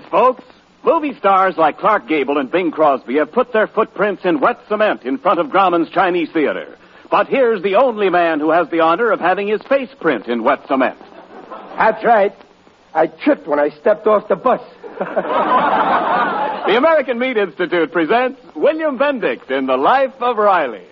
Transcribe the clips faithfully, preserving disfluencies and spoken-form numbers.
is, folks. Movie stars like Clark Gable and Bing Crosby have put their footprints in wet cement in front of Grauman's Chinese Theater. But here's the only man who has the honor of having his face print in wet cement. That's right. I tripped when I stepped off the bus. The American Meat Institute presents William Bendict in The Life of Riley.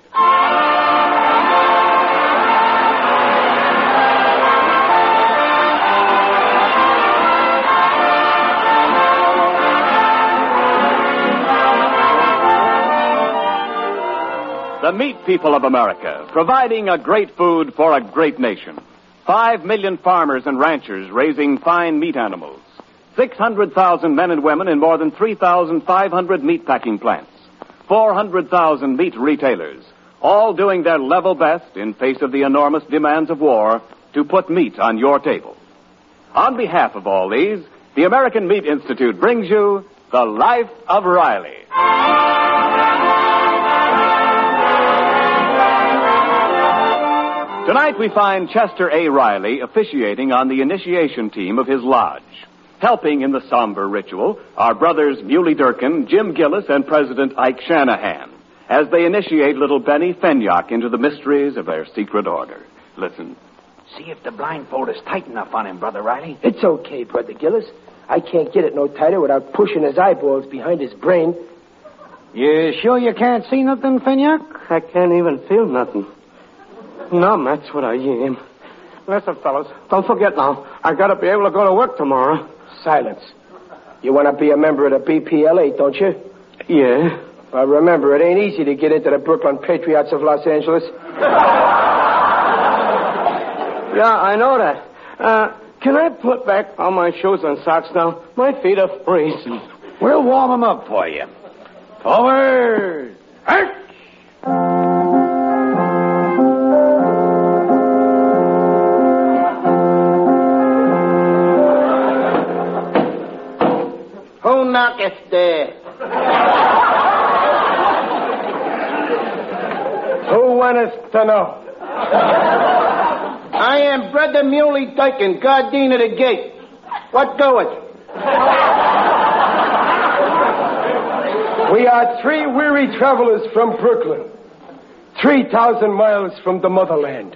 The meat people of America, providing a great food for a great nation. Five million farmers and ranchers raising fine meat animals. Six hundred thousand men and women in more than three thousand five hundred meat packing plants. Four hundred thousand meat retailers, all doing their level best in face of the enormous demands of war to put meat on your table. On behalf of all these, the American Meat Institute brings you The Life of Riley. Tonight we find Chester A. Riley officiating on the initiation team of his lodge. Helping in the somber ritual are brothers Muley Durkin, Jim Gillis, and President Ike Shanahan as they initiate little Benny Fenyock into the mysteries of their secret order. Listen. See if the blindfold is tight enough on him, Brother Riley. It's okay, Brother Gillis. I can't get it no tighter without pushing his eyeballs behind his brain. You sure you can't see nothing, Fenyock? I can't even feel nothing. Numb, that's what I am. Listen, fellas, don't forget now. I gotta be able to go to work tomorrow. Silence. You want to be a member of the B P L A, don't you? Yeah. Well, remember, it ain't easy to get into the Brooklyn Patriots of Los Angeles. Yeah, I know that. Uh, can I put back all my shoes and socks now? My feet are freezing. We'll warm them up for you. Forward! Arch! Who knocketh there? Who wanteth to know? I am Brother Muley Durkin, guardian of the gate. What goeth? We are three weary travelers from Brooklyn. Three thousand miles from the motherland.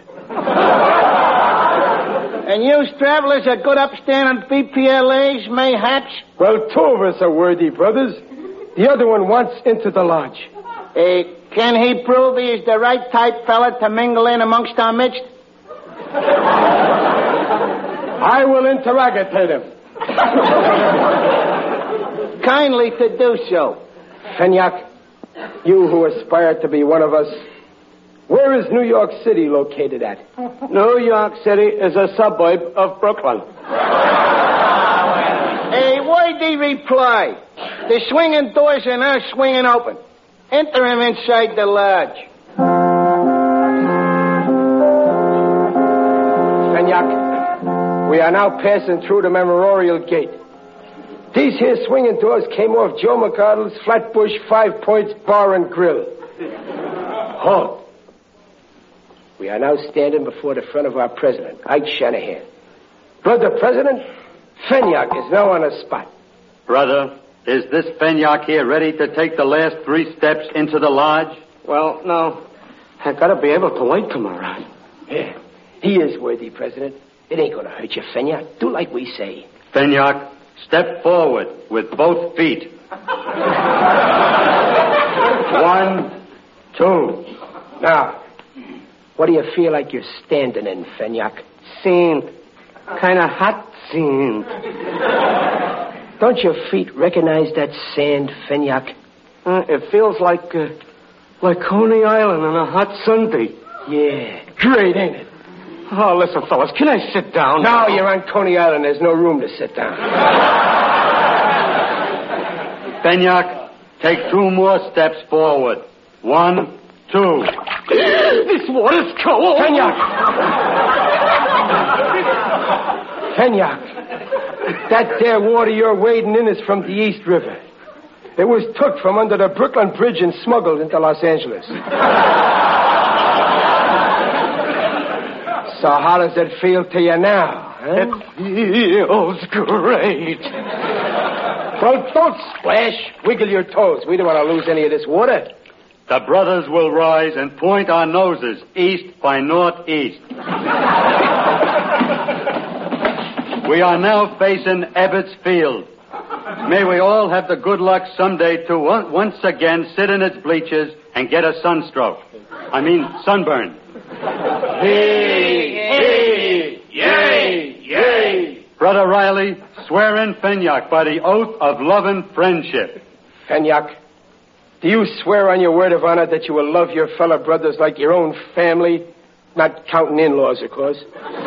And you travelers are good upstanding B P L As, mayhaps? Well, two of us are worthy brothers. The other one wants into the lodge. Uh, can he prove he is the right type fella to mingle in amongst our midst? I will interrogate him. Kindly to do so. Fenyock, you who aspire to be one of us, where is New York City located at? New York City is a suburb of Brooklyn. A worthy reply. The swinging doors are now swinging open. Enter him inside the lodge. Fenyock, we are now passing through the Memorial Gate. These here swinging doors came off Joe McArdle's Flatbush Five Points Bar and Grill. Halt. We are now standing before the front of our president, Ike Shanahan. Brother President, Fenyock is now on the spot. Brother, is this Fenyock here ready to take the last three steps into the lodge? Well, no. I gotta be able to wait tomorrow. Yeah, he is worthy, President. It ain't gonna hurt you, Fenyock. Do like we say. Fenyock, step forward with both feet. One, two. Now, what do you feel like you're standing in, Fenyock? Sand. Kind of hot sand. Don't your feet recognize that sand, Fenyock? Uh, it feels like, uh, like Coney Island on a hot Sunday. Yeah, great, ain't it? Oh, listen, fellas, can I sit down? No, you're on Coney Island. There's no room to sit down. Fenyock, take two more steps forward. One, two. This water's cold. Fenyock! Fenyock, that there water you're wading in is from the East River. It was took from under the Brooklyn Bridge and smuggled into Los Angeles. So how does it feel to you now? Huh? It feels great. Don't, don't splash. Wiggle your toes. We don't want to lose any of this water. The brothers will rise and point our noses east by northeast. We are now facing Ebbets Field. May we all have the good luck someday to once again sit in its bleachers and get a sunstroke. I mean, sunburn. Hey, hey, yay, yay. Brother Riley, swear in Fenyack by the oath of love and friendship. Fenyack, do you swear on your word of honor that you will love your fellow brothers like your own family? Not counting in-laws, of course.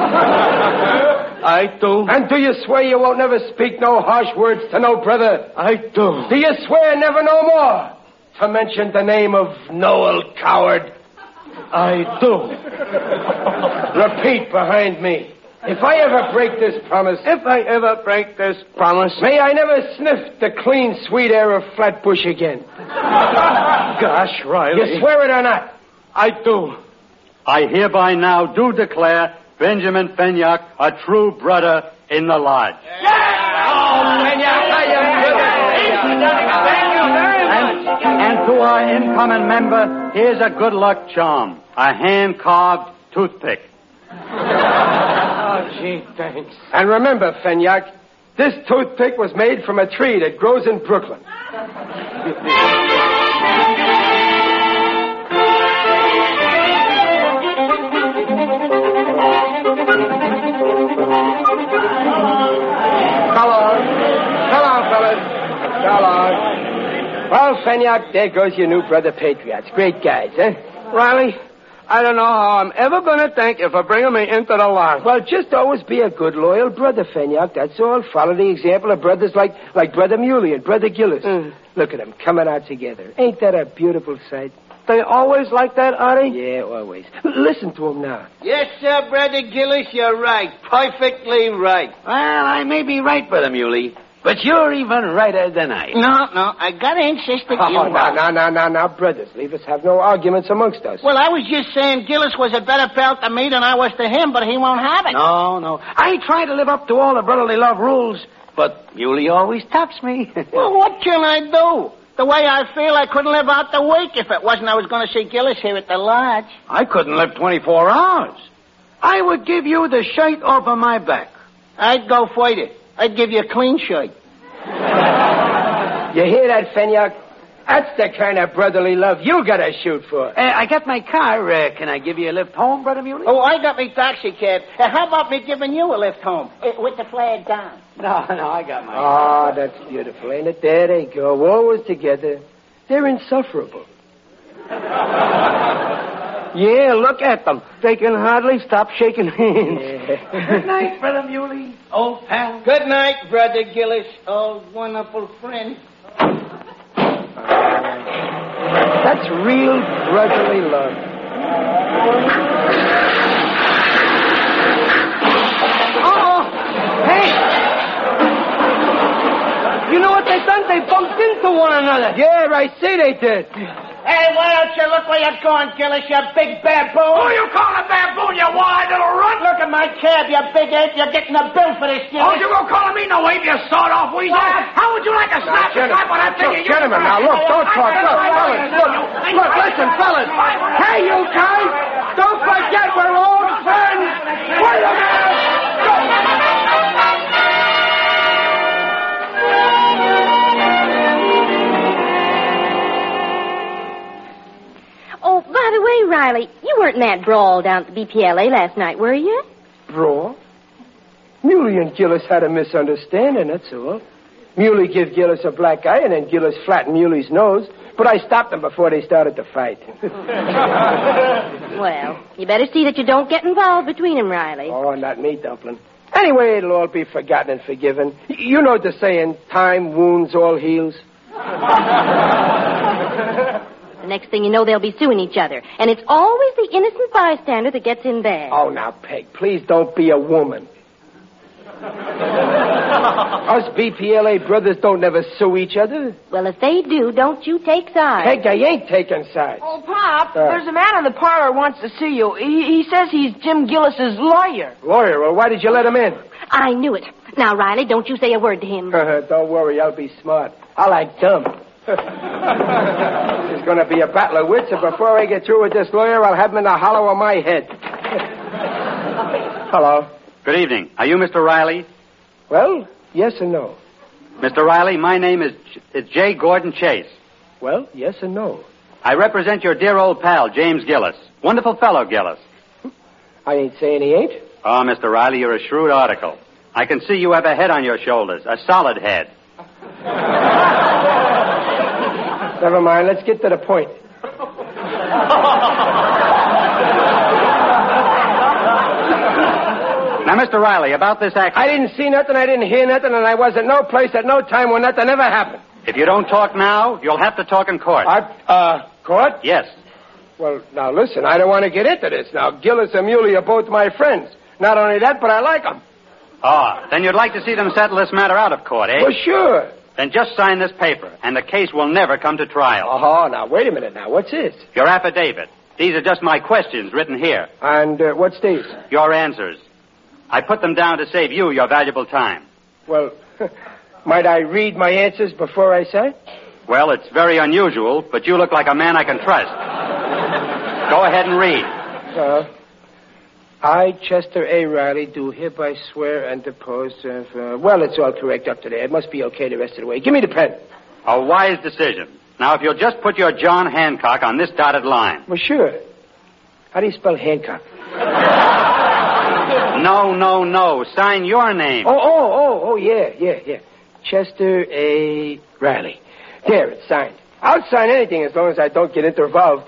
I do. And do you swear you won't never speak no harsh words to no brother? I do. Do you swear never no more to mention the name of Noel Coward? I do. Repeat behind me. If I ever break this promise... If I ever break this promise... May I never sniff the clean, sweet air of Flatbush again. Gosh, Riley. You swear it or not? I do. I hereby now do declare Benjamin Fenyack a true brother in the lodge. Yeah! Oh, Fenyack, how you and, and to our incoming member, here's a good luck charm. A hand-carved toothpick. Oh, gee, thanks. And remember, Fenyack, this toothpick was made from a tree that grows in Brooklyn. Come on. Come on, fellas. Come on. Well, Fenyack, there goes your new brother Patriots. Great guys, eh? Riley, I don't know how I'm ever going to thank you for bringing me into the lodge. Well, just always be a good, loyal brother, Fenyack. That's all. Follow the example of brothers like, like Brother Muley and Brother Gillis. Mm. Look at them coming out together. Ain't that a beautiful sight? They always like that, Artie? Yeah, always. Listen to them now. Yes, sir, Brother Gillis, you're right. Perfectly right. Well, I may be right, Brother Muley, but you're even righter than I am. No, no, I gotta insist that Oh, you now, now, now, now, now, brothers, leave us have no arguments amongst us. Well, I was just saying Gillis was a better pal to me than I was to him, but he won't have it. No, no. I try to live up to all the brotherly love rules, but Muley always tops me. Well, what can I do? The way I feel, I couldn't live out the week if it wasn't I was going to see Gillis here at the lodge. I couldn't live twenty-four hours. I would give you the shirt off of my back. I'd go further. I'd give you a clean shirt. You hear that, Fenyack? That's the kind of brotherly love you gotta shoot for. Uh, I got my car. Uh, can I give you a lift home, Brother Muley? Oh, I got me taxi cab. Uh, how about me giving you a lift home uh, with the flag down? No, no, I got my Oh, that's beautiful, ain't it? There they go, always together. They're insufferable. Yeah, look at them. They can hardly stop shaking hands. Yeah. Good night, Brother Muley, old pal. Good night, Brother Gillis, old wonderful friend. That's real brotherly love. Oh, hey! You know what they done? They bumped into one another. Yeah, I see they did. Hey, why don't you look where you're going, Gillis, you big baboon? Who you call a baboon, you wide little runt? Look at my cab, you big ape. You're getting a bill for this, Gillis. Oh, you gonna call me no ape, you sawed-off weasel? How would you like a slap the slap when I figure you... Gentlemen, now, look, don't talk. Look, fellas, look. Look, listen, fellas. Hey, you guys, don't forget we're old friends. Wait a minute. Oh, by the way, Riley, you weren't in that brawl down at the B P L A last night, were you? Brawl? Muley and Gillis had a misunderstanding, that's all. Muley gave Gillis a black eye, and then Gillis flattened Muley's nose. But I stopped them before they started to fight. Well, you better see that you don't get involved between them, Riley. Oh, not me, Dumpling. Anyway, it'll all be forgotten and forgiven. You know the saying, time wounds all heals. The next thing you know, they'll be suing each other. And it's always the innocent bystander that gets in bad. Oh, now, Peg, please don't be a woman. Us B P L A brothers don't never sue each other. Well, if they do, don't you take sides. Peg, I ain't taking sides. Oh, Pop, Uh. there's a man in the parlor who wants to see you. He, he says he's Jim Gillis's lawyer. Lawyer, well, why did you let him in? I knew it. Now, Riley, don't you say a word to him. Don't worry, I'll be smart. I like dumb. There's going to be a battle of wits, and before I get through with this lawyer, I'll have him in the hollow of my head. Hello. Good evening. Are you Mister Riley? Well, yes and no. Mister Riley, my name is, is J. Gordon Chase. Well, yes and no. I represent your dear old pal, James Gillis. Wonderful fellow, Gillis. I ain't saying he ain't. Oh, Mister Riley, you're a shrewd article. I can see you have a head on your shoulders, a solid head. Never mind, let's get to the point. Now, Mister Riley, about this accident... I didn't see nothing, I didn't hear nothing, and I was at no place at no time when nothing ever happened. If you don't talk now, you'll have to talk in court. I, uh, court? Yes. Well, now, listen, I don't want to get into this. Now, Gillis and Muley are both my friends. Not only that, but I like them. Oh, then you'd like to see them settle this matter out of court, eh? Well, sure. Then just sign this paper, and the case will never come to trial. Oh, now, wait a minute now. What's this? Your affidavit. These are just my questions written here. And uh, what's these? Your answers. I put them down to save you your valuable time. Well, might I read my answers before I sign? Well, it's very unusual, but you look like a man I can trust. Go ahead and read. Uh, I, Chester A. Riley, do hereby swear and depose of... Uh, well, it's all correct up to there. It must be okay the rest of the way. Give me the pen. A wise decision. Now, if you'll just put your John Hancock on this dotted line. Well, sure. How do you spell Hancock? No, no, no. Sign your name. Oh, oh, oh, oh, yeah, yeah, yeah. Chester A. Riley. There, it's signed. I'll sign anything as long as I don't get involved.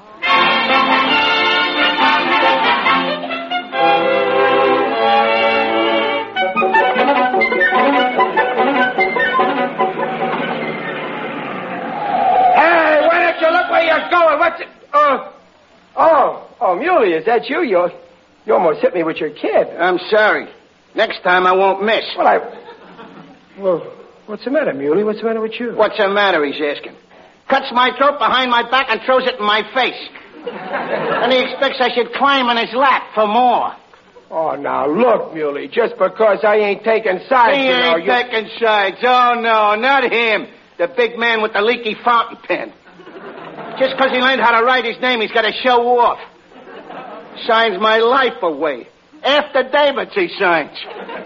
Hey, why don't you look where you're going? What's it? Oh, oh, oh, Muley, is that you? You, you almost hit me with your kid. I'm sorry. Next time I won't miss. Well, I... Well, what's the matter, Muley? What's the matter with you? What's the matter, he's asking. Cuts my throat behind my back and throws it in my face. And he expects I should climb in his lap for more. Oh, now, look, Muley, just because I ain't taking sides, He you know, ain't you... taking sides. Oh, no, not him. The big man with the leaky fountain pen. Just because he learned how to write his name, he's got to show off. Signs my life away. Affidavits he signs.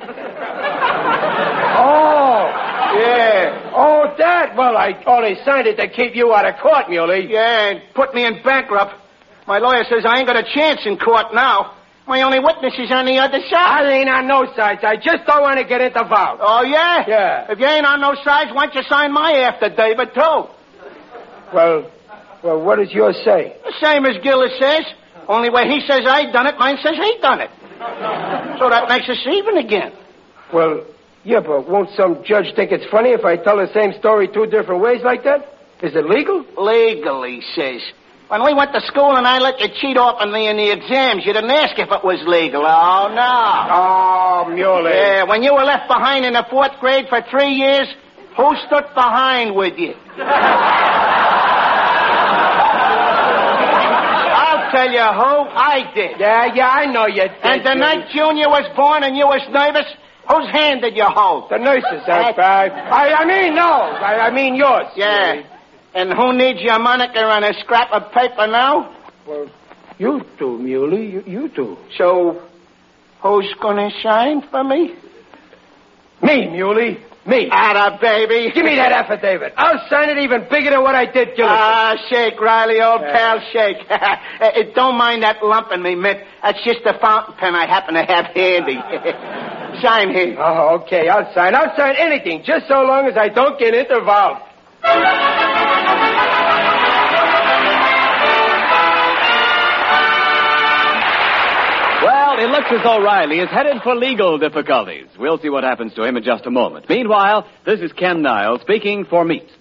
Oh, Yeah. oh, that. Well, I only signed it to keep you out of court, Muley. Yeah, and put me in bankrupt. My lawyer says I ain't got a chance in court now. My only witness is on the other side. I ain't on no sides. I just don't want to get involved. Oh, yeah? Yeah. If you ain't on no sides, why don't you sign my affidavit, too? Well, well, what does yours say? The same as Gillis says. Only way he says I done it, mine says he done it. So that makes us even again. Well, yeah, but won't some judge think it's funny if I tell the same story two different ways like that? Is it legal? Legal, he says. When we went to school and I let you cheat off on me in the exams, you didn't ask if it was legal. Oh, no. Oh, Muley. Yeah, when you were left behind in the fourth grade for three years, who stood behind with you? I'll tell you who. I did. Yeah, yeah, I know you did. And the Muley. night Junior was born and you was nervous, whose hand did you hold? The nurse's. I, I, I, I mean, no. I, I mean yours. Yeah. Muley. And who needs your moniker on a scrap of paper now? Well, you do, Muley. You, you do. So, who's gonna sign for me? Me, Muley. Me. Atta, baby. Give me that affidavit. I'll sign it even bigger than what I did, Gillis. Ah, shake, Riley, old Yeah. pal, shake. Uh, Don't mind that lump in me, Mitt. That's just the fountain pen I happen to have handy. Sign here. Oh, okay. I'll sign. I'll sign anything, just so long as I don't get involved. Well, it looks as though Riley is headed for legal difficulties. We'll see what happens to him in just a moment. Meanwhile, this is Ken Niles speaking for Meat.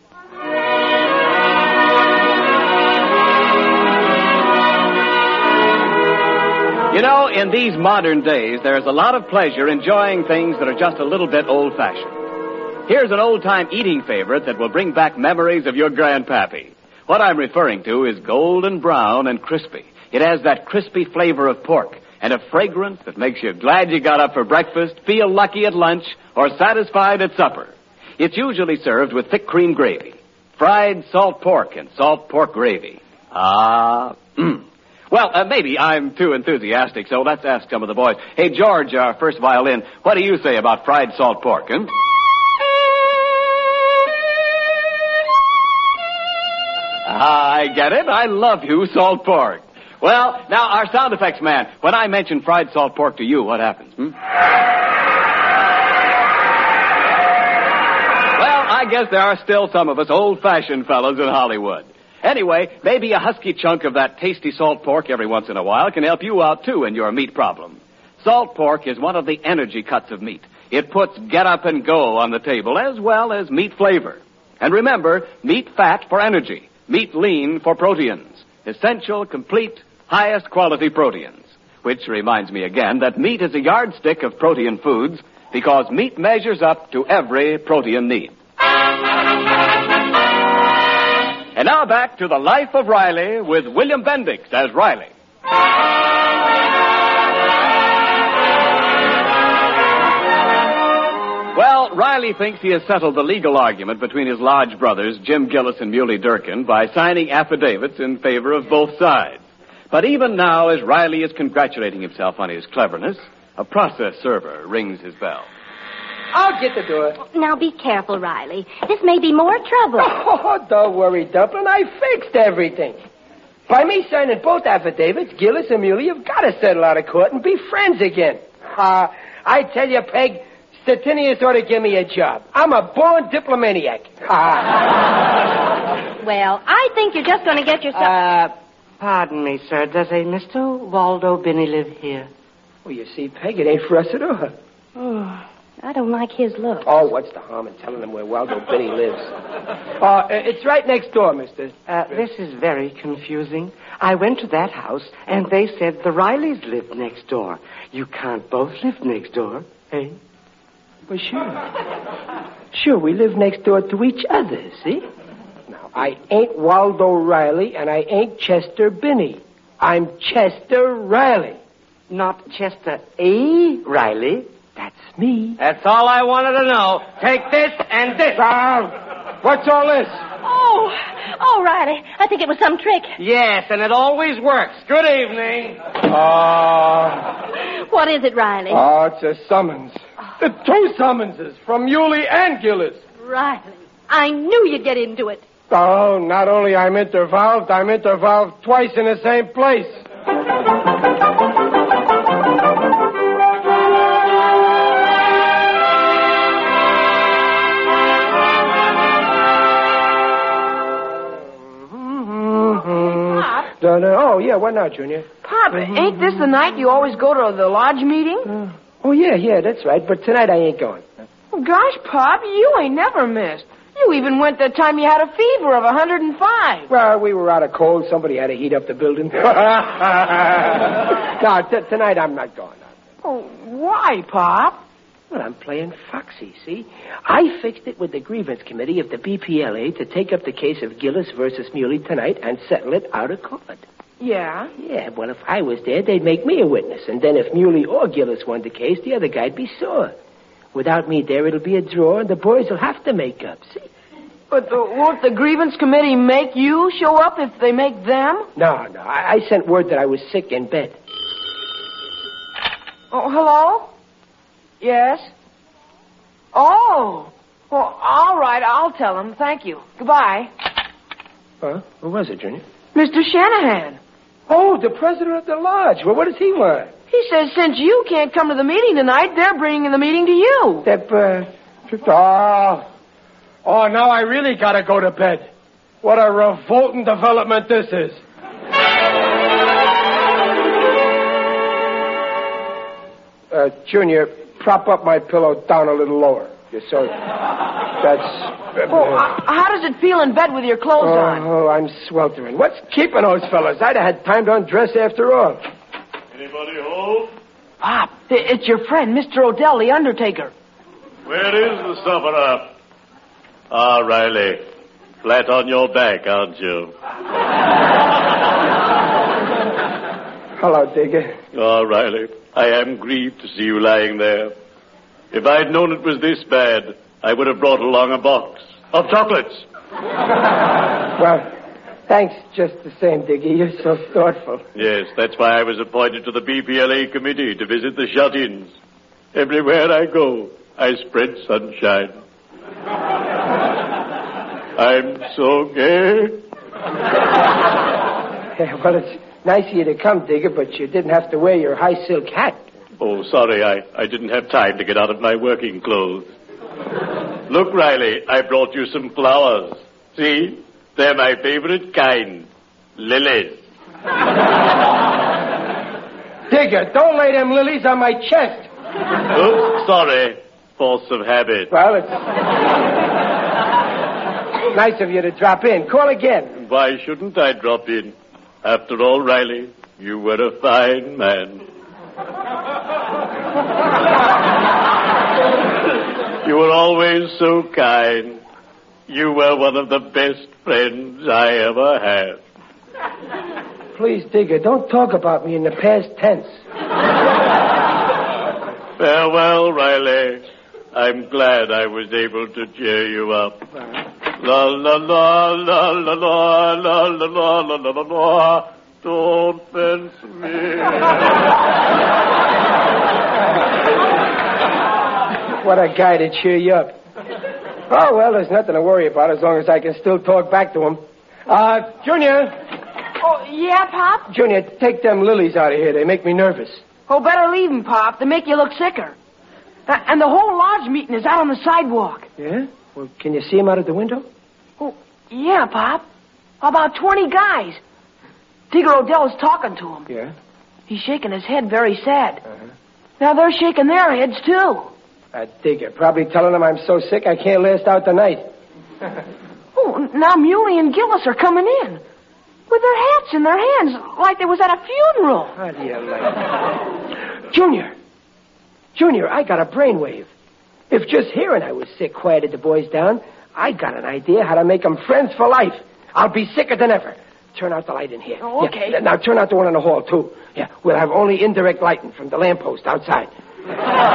You know, in these modern days, there's a lot of pleasure enjoying things that are just a little bit old-fashioned. Here's an old-time eating favorite that will bring back memories of your grandpappy. What I'm referring to is golden brown and crispy. It has that crispy flavor of pork. and a fragrance that makes you glad you got up for breakfast, feel lucky at lunch, or satisfied at supper. It's usually served with thick cream gravy, fried salt pork and salt pork gravy. Ah, mm. Well, uh, maybe I'm too enthusiastic, so let's ask some of the boys. Hey, George, our first violin, what do you say about fried salt pork, huh? I get it. I love you, salt pork. Well, now, our sound effects man, when I mention fried salt pork to you, what happens, hmm? Well, I guess there are still some of us old-fashioned fellows in Hollywood. Anyway, maybe a husky chunk of that tasty salt pork every once in a while can help you out, too, in your meat problem. Salt pork is one of the energy cuts of meat. It puts get up and go on the table, as well as meat flavor. And remember, meat fat for energy, meat lean for proteins. Essential, complete, highest quality proteins. Which reminds me again that meat is a yardstick of protein foods because meat measures up to every protein need. And now back to the life of Riley with William Bendix as Riley. Well, Riley thinks he has settled the legal argument between his lodge brothers, Jim Gillis and Muley Durkin, by signing affidavits in favor of both sides. But even now, as Riley is congratulating himself on his cleverness, a process server rings his bell. I'll get the door. Now be careful, Riley. This may be more trouble. Oh, don't worry, Dumplin'. I fixed everything. By me signing both affidavits, Gillis and Muley have got to settle out of court and be friends again. Uh, I tell you, Peg, Stettinius ought to give me a job. I'm a born diplomaniac. Ah. Well, I think you're just going to get yourself... Uh, pardon me, sir. Does a Mister Waldo Binney live here? Well, you see, Peg, it ain't for us at all. Oh, I don't like his look. Oh, what's the harm in telling them where Waldo Binney lives? Uh, it's right next door, mister. Uh, this is very confusing. I went to that house, and they said the Rileys lived next door. You can't both live next door, eh? Well, sure. Sure, we live next door to each other, see? Now, I ain't Waldo Riley, and I ain't Chester Binney. I'm Chester Riley. Not Chester A. Riley. That's me. That's all I wanted to know. Take this and this. Ah, what's all this? Oh, oh, Riley, I think it was some trick. Yes, and it always works. Good evening. Uh, What is it, Riley? oh, it's a summons. The two summonses from Muley and Gillis. Riley, I knew you'd get into it. Oh, not only I'm intervalved, I'm intervalved twice in the same place. Oh, yeah, what now, Junior? Pop, ain't this the night you always go to the lodge meeting? Uh, oh, yeah, yeah, that's right. But tonight I ain't going. Oh, gosh, Pop, you ain't never missed. You even went the time you had a fever of one hundred five. Well, we were out of cold. Somebody had to heat up the building. No, t- tonight I'm not going. Oh, why, Pop? Well, I'm playing foxy, see? I fixed it with the grievance committee of the B P L A to take up the case of Gillis versus Muley tonight and settle it out of court. Yeah? Yeah, well, if I was there, they'd make me a witness. And then if Muley or Gillis won the case, the other guy'd be sore. Without me there, it'll be a draw, and the boys will have to make up, see? But uh, won't the grievance committee make you show up if they make them? No, no, I, I sent word that I was sick in bed. Oh, hello? Yes? Oh. Well, all right, I'll tell them. Thank you. Goodbye. Huh? Who was it, Junior? Mister Shanahan. Oh, the president of the lodge. Well, what does he want? He says since you can't come to the meeting tonight, they're bringing the meeting to you. That, uh... Oh, oh, now I really gotta go to bed. What a revolting development this is. Uh, Junior, prop up my pillow down a little lower. Yes, so that's... Uh, Oh, uh, how does it feel in bed with your clothes oh, on? Oh, I'm sweltering. What's keeping those fellas? I'd have had time to undress after all. Anybody home? Pop, it's your friend, Mister Odell, the undertaker. Where is the sufferer? Ah, Riley. Flat on your back, aren't you? Hello, Digger. Oh, Riley, I am grieved to see you lying there. If I'd known it was this bad, I would have brought along a box of chocolates. Well, thanks just the same, Digger. You're so thoughtful. Yes, that's why I was appointed to the B P L A committee to visit the shut-ins. Everywhere I go, I spread sunshine. I'm so gay. Yeah, well, it's nice of you to come, Digger, but you didn't have to wear your high silk hat. Oh, sorry, I, I didn't have time to get out of my working clothes. Look, Riley, I brought you some flowers. See? They're my favorite kind. Lilies. Digger, don't lay them lilies on my chest. Oops, sorry. Force of habit. Well, it's nice of you to drop in. Call again. Why shouldn't I drop in? After all, Riley, you were a fine man. You were always so kind. You were one of the best friends I ever had. Please, Digger, don't talk about me in the past tense. Farewell, Riley. I'm glad I was able to cheer you up. La la la la la la la la la la la la la. Don't fence me. What a guy to cheer you up. Oh, well, there's nothing to worry about as long as I can still talk back to him. Uh, Junior. Oh, yeah, Pop? Junior, take them lilies out of here. They make me nervous. Oh, better leave 'em, Pop. They make you look sicker. Uh, and the whole lodge meeting is out on the sidewalk. Yeah? Well, can you see him out of the window? Oh, yeah, Pop. About twenty guys. Digger Odell is talking to him. Yeah? He's shaking his head very sad. Uh-huh. Now they're shaking their heads, too. Uh, Digger, probably telling him I'm so sick I can't last out the night. Oh, now Muley and Gillis are coming in. With their hats in their hands, like they was at a funeral. How do you like it? Junior. Junior, I got a brainwave. If just hearing I was sick quieted the boys down, I got an idea how to make them friends for life. I'll be sicker than ever. Turn out the light in here. Oh, okay. Yeah, now turn out the one in the hall, too. Yeah, we'll have only indirect lighting from the lamppost outside. Oh,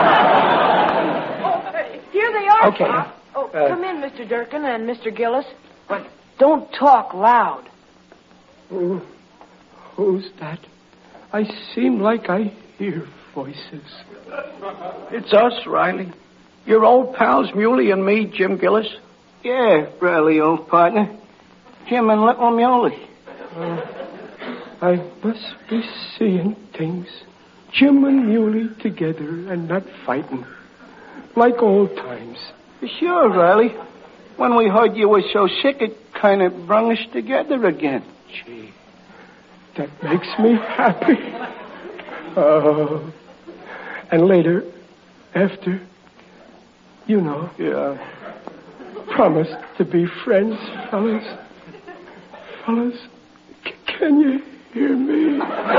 here they are, Okay. Pop. Oh, Uh, come in, Mister Durkin and Mister Gillis. But don't talk loud. Who, who's that? I seem like I hear voices. It's us, Riley. Your old pals, Muley and me, Jim Gillis. Yeah, Riley, old partner. Jim and Little Muley. Uh, I must be seeing things. Jim and Muley together and not fighting. Like old times. Sure, Riley. When we heard you were so sick, it kind of brung us together again. Gee, that makes me happy. Oh. And later, after, you know. Yeah. Promise to be friends, fellas. Fellas, c- can you hear me?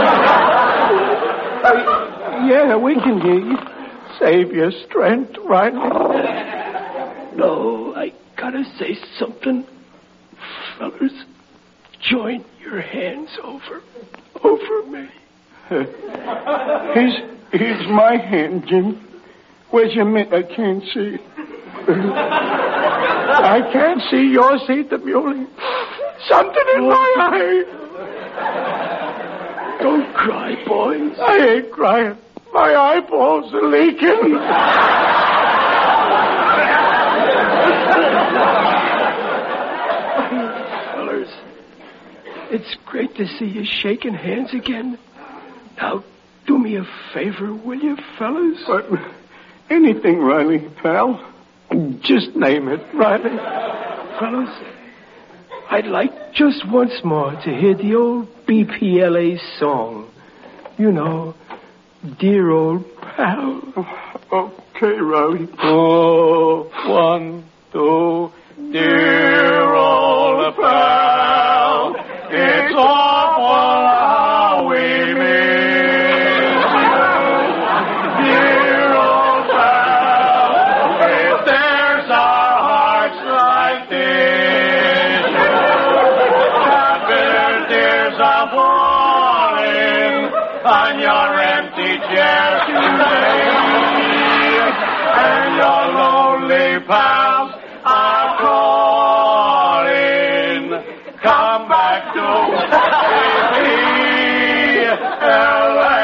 Uh, yeah, we can hear you. Save your strength, Riley. No, I gotta say something. Fellas, join your hands over, over me. Here's, here's my hand, Jim. Where's your mitt? I can't see. I can't see yours either, Muley. Something in my eye. Don't cry, boys. I ain't crying. My eyeballs are leaking. Fellas, it's great to see you shaking hands again. Now, do me a favor, will you, fellas? But anything, Riley, pal. Just name it, Riley. Fellas, I'd like just once more to hear the old B P L A song. You know, Dear Old Pal. Okay, Riley. Oh, one, two. Dear old pal, it's awful how we miss you. Dear old pal, if there's our hearts like this, that bitter tears are falling on your empty chair. And your lonely pals are calling. Come back to L A.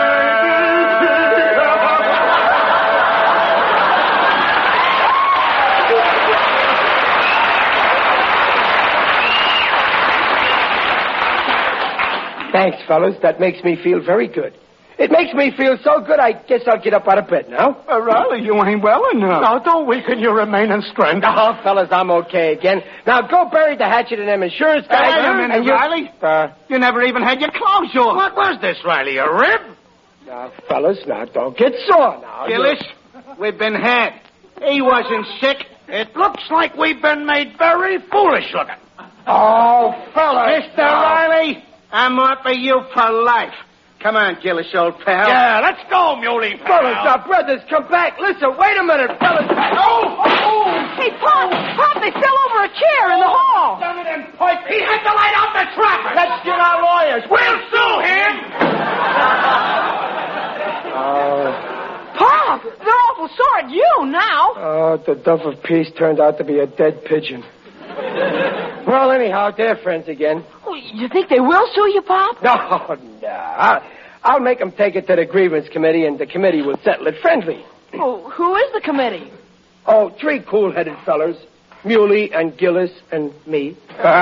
Thanks, fellas. That makes me feel very good. It makes me feel so good, I guess I'll get up out of bed now. Uh, Riley, you ain't well enough. No, don't weaken your remaining strength. Oh, fellas, I'm okay again. Now, go bury the hatchet in them insurance guys. Wait a minute, and you... Riley. Uh, you never even had your clothes on. What was this, Riley? A rib? now, fellas, now, don't get sore now. Gillis, we've been had. He wasn't sick. It looks like we've been made very foolish looking. Oh, fellas. Mister Riley, I'm off of you for life. Come on, Gillis, old pal. Yeah, let's go, Muley. Fellas, now, brothers, come back. Listen, wait a minute, fellas. Oh, oh. Hey, Pop, Pop, they fell over a chair in the hall. He had to light out the traffic. Let's get our lawyers. We'll sue him. Oh, Pop, they're awful sore at you now. oh, the dove of peace turned out to be a dead pigeon. Well, anyhow, they're friends again. Oh, you think they will sue you, Pop? No, no. I'll, I'll make them take it to the grievance committee, and the committee will settle it friendly. Oh, who is the committee? Oh, three cool-headed fellers. Muley and Gillis and me.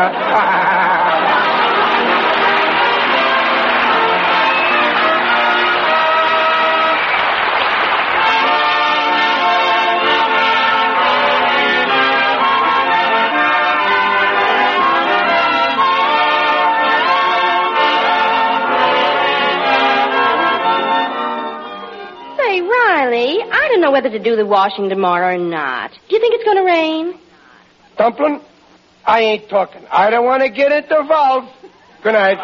Riley, I don't know whether to do the washing tomorrow or not. Do you think it's going to rain? Dumplin', I ain't talking. I don't want to get involved. Good night.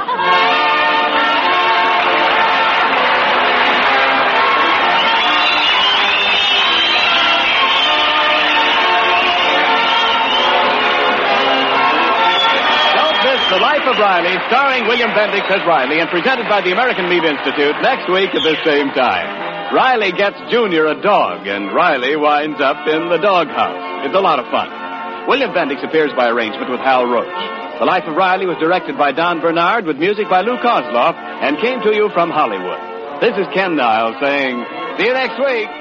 Don't miss The Life of Riley, starring William Bendix as Riley and presented by the American Meat Institute next week at this same time. Riley gets Junior a dog, and Riley winds up in the doghouse. It's a lot of fun. William Bendix appears by arrangement with Hal Roach. The Life of Riley was directed by Don Bernard with music by Lou Kozloff and came to you from Hollywood. This is Ken Niles saying, see you next week.